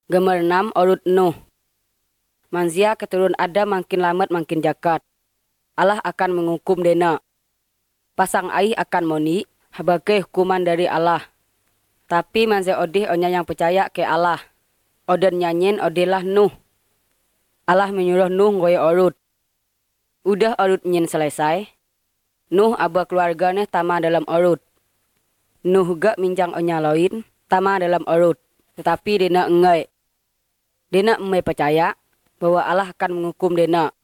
Gambar 6 urut Nuh. Manzia keturun Adam makin lambat makin jakat. Allah akan menghukum dena. Pasang aih akan moni, sebagai hukuman dari Allah. Tapi manzia odih onya yang percaya ke Allah. Oden nyanyin odilah Nuh. Allah menyuruh Nuh ngoyo urut. Udah urut nyin selesai. Nuh aba keluarganya tama dalam urut. Nuh gak minjang onya loin, tama dalam urut. Tetapi dena engai. Dena emai percaya bahwa Allah akan menghukum dena.